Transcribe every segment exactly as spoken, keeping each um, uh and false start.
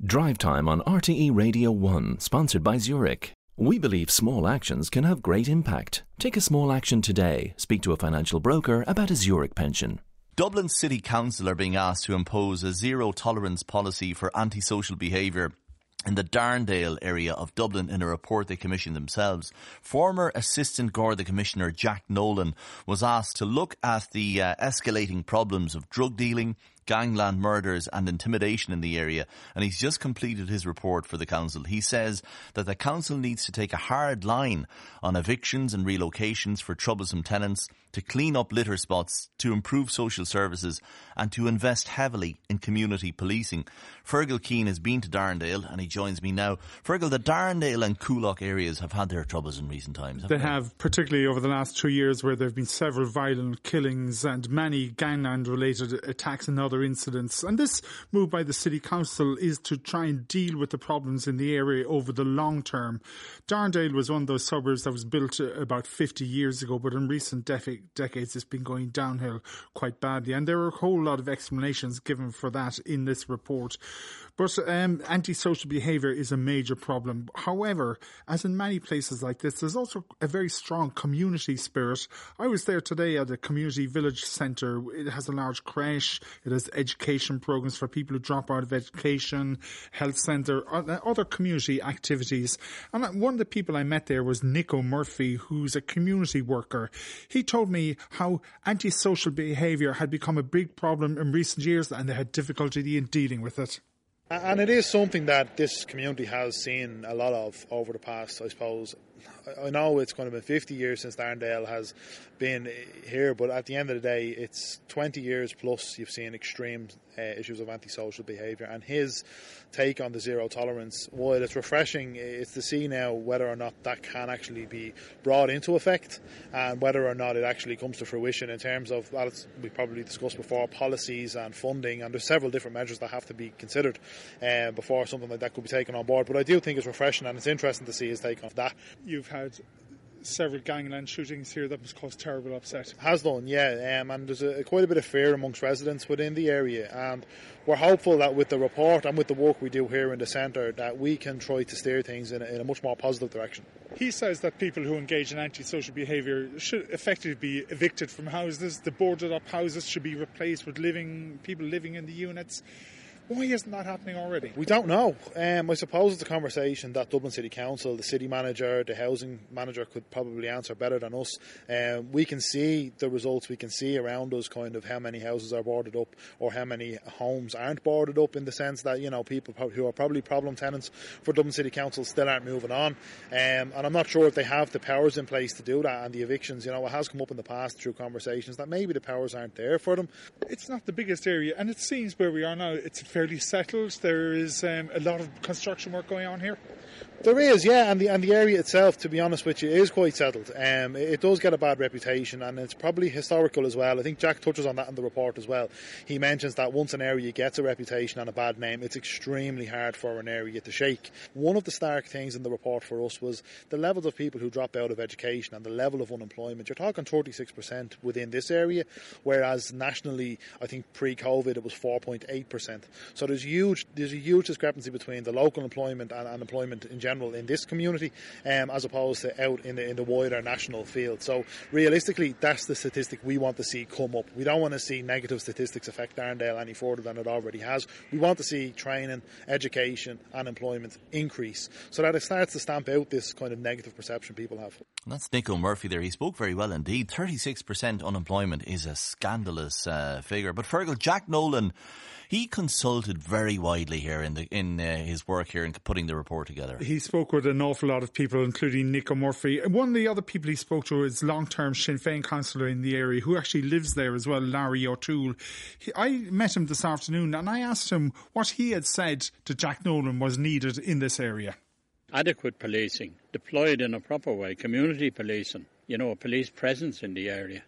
Drive Time on R T E Radio one, sponsored by Zurich. We believe small actions can have great impact. Take a small action today. Speak to a financial broker about a Zurich pension. Dublin City Council are being asked to impose a zero-tolerance policy for antisocial behaviour in the Darndale area of Dublin in a report they commissioned themselves. Former Assistant Garda Commissioner Jack Nolan was asked to look at the uh, escalating problems of drug dealing, gangland murders and intimidation in the area, and he's just completed his report for the council. He says that the council needs to take a hard line on evictions and relocations for troublesome tenants, to clean up litter spots, to improve social services and to invest heavily in community policing. Fergal Keane has been to Darndale and he joins me now. Fergal, the Darndale and Coolock areas have had their troubles in recent times. They, they have, particularly over the last two years where there have been several violent killings and many gangland related attacks and other incidents. And this move by the City Council is to try and deal with the problems in the area over the long term. Darndale was one of those suburbs that was built about fifty years ago, but in recent dec- decades it's been going downhill quite badly. And there are a whole lot of explanations given for that in this report. But um, antisocial behaviour is a major problem. However, as in many places like this, there's also a very strong community spirit. I was there today at a community village centre. It has a large creche. It has education programmes for people who drop out of education, health centre, other community activities. And one of the people I met there was Nico Murphy, who's a community worker. He told me how antisocial behaviour had become a big problem in recent years and they had difficulty in dealing with it. And it is something that this community has seen a lot of over the past, I suppose. I know it's going to be fifty years since Darndale has been here, but at the end of the day, it's twenty years plus you've seen extreme uh, issues of antisocial behaviour. And his take on the zero tolerance, while it's refreshing, it's to see now whether or not that can actually be brought into effect and whether or not it actually comes to fruition in terms of, well, it's, we probably discussed before, policies and funding, and there's several different measures that have to be considered uh, before something like that could be taken on board. But I do think it's refreshing and it's interesting to see his take on that. You've had several gangland shootings here that must cause terrible upset. Has done, yeah, um, and there's a, quite a bit of fear amongst residents within the area, and we're hopeful that with the report and with the work we do here in the centre that we can try to steer things in a, in a much more positive direction. He says that people who engage in antisocial behaviour should effectively be evicted from houses. The boarded up houses should be replaced with living people living in the units. Why isn't that happening already? We don't know. Um, I suppose it's a conversation that Dublin City Council, the city manager, the housing manager could probably answer better than us. Um, we can see the results. We can see around us kind of how many houses are boarded up or how many homes aren't boarded up, in the sense that, you know, people who are probably problem tenants for Dublin City Council still aren't moving on. Um, and I'm not sure if they have the powers in place to do that. And the evictions, you know, it has come up in the past through conversations that maybe the powers aren't there for them. It's not the biggest area, and it seems where we are now, it's fairly settled. There is um, a lot of construction work going on here. There is, yeah, and the and the area itself, to be honest with you, is quite settled. Um, it, it does get a bad reputation, and it's probably historical as well. I think Jack touches on that in the report as well. He mentions that once an area gets a reputation and a bad name, it's extremely hard for an area to shake. One of the stark things in the report for us was the levels of people who drop out of education and the level of unemployment. You're talking thirty-six percent within this area, whereas nationally, I think pre-COVID, it was four point eight percent. So there's huge, there's a huge discrepancy between the local employment and, and employment in general in this community, um, as opposed to out in the in the wider national field. So realistically, that's the statistic we want to see come up. We don't want to see negative statistics affect Darndale any further than it already has. We want to see training, education and employment increase so that it starts to stamp out this kind of negative perception people have. And that's Nico Murphy there. He spoke very well indeed. thirty-six percent unemployment is a scandalous uh, figure. But Fergal, Jack Nolan, he consulted very widely here in the in uh, his work here in putting the report together. He spoke with an awful lot of people, including Nico Murphy. One of the other people he spoke to is long-term Sinn Féin councillor in the area, who actually lives there as well, Larry O'Toole. He, I met him this afternoon and I asked him what he had said to Jack Nolan was needed in this area. Adequate policing, deployed in a proper way, community policing, you know, a police presence in the area,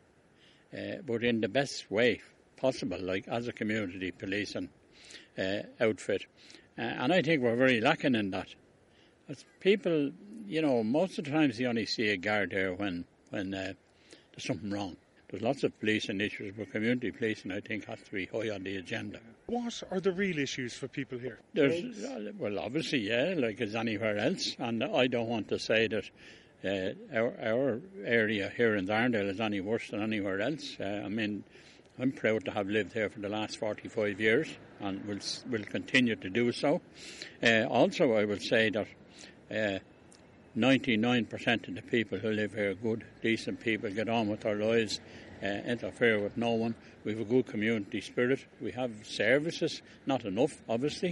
uh, but in the best way possible, like as a community policing uh, outfit. Uh, and I think we're very lacking in that. As people, you know, most of the times you only see a guard there when, when uh, there's something wrong. There's lots of policing issues, but community policing, I think, has to be high on the agenda. What are the real issues for people here? There's, well, obviously, yeah, like as anywhere else. And I don't want to say that uh, our, our area here in Darndale is any worse than anywhere else. Uh, I mean, I'm proud to have lived here for the last forty-five years and will will continue to do so. Uh, also, I will say that uh, ninety-nine percent of the people who live here are good, decent people, get on with their lives, uh, interfere with no one. We have a good community spirit. We have services, not enough, obviously.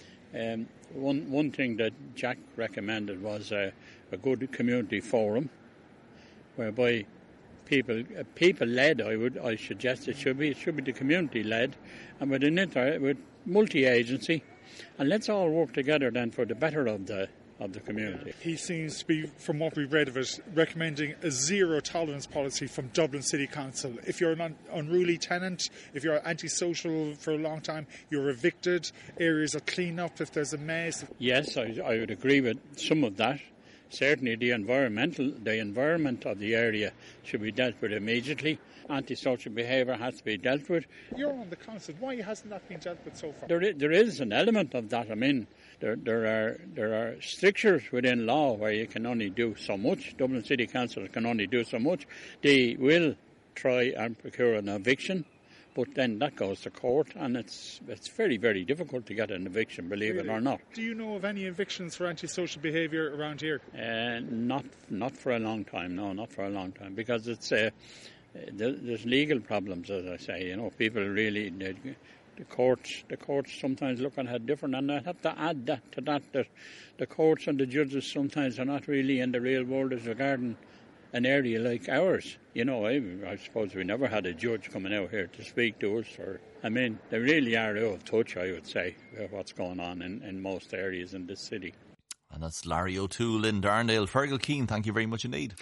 Um, one one thing that Jack recommended was uh, a good community forum, whereby people uh, people led. I would I suggest it should be it should be the community led, and with an inter with multi-agency, and let's all work together then for the better of the. of the community. He seems to be, from what we've read of it, recommending a zero tolerance policy from Dublin City Council. If you're an un- unruly tenant, if you're antisocial for a long time, you're evicted, areas are clean up if there's a mess. Yes, I, I would agree with some of that. Certainly the environmental, the environment of the area should be dealt with immediately. Antisocial behaviour has to be dealt with. You're on the council. Why hasn't that been dealt with so far? There, there is an element of that. I mean, there, there are there are strictures within law where you can only do so much. Dublin City Council can only do so much. They will try and procure an eviction, but then that goes to court, and it's it's very, very difficult to get an eviction, believe really? it or not. Do you know of any evictions for antisocial behaviour around here? Uh, not not for a long time, no, not for a long time, because it's uh, there's legal problems, as I say. You know, people really they, the courts the courts sometimes look at it different, and I have to add that to that that the courts and the judges sometimes are not really in the real world as regarding an area like ours. You know, I, I suppose we never had a judge coming out here to speak to us. Or I mean, they really are out of touch, I would say, with what's going on in, in most areas in this city. And that's Larry O'Toole in Darndale. Fergal Keane, thank you very much indeed.